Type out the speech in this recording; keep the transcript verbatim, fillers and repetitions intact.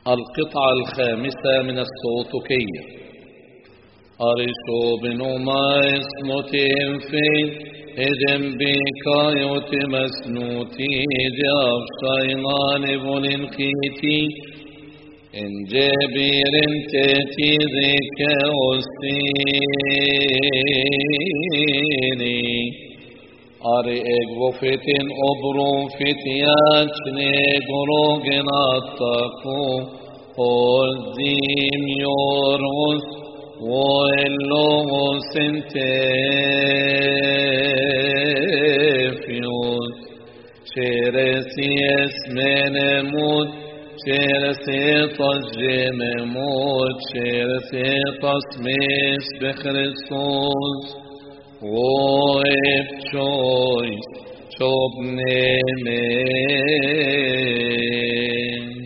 القطعة الخامسة من السوطكية. أرسو بنو ما اسنوتين في إذن بكايوت مسنوتي جاب شاينان بولنخيتي إن جبير تاتي ذيك أستيني أري إغوفتين أبرو فتيات نيغروغن أتاكو أزيم يورغس وإلوغس انتفيوس شيرسي اسمين موت شيرسي طجم موت شيرسي تصميس بخريستوس وإب شويس شوب نمين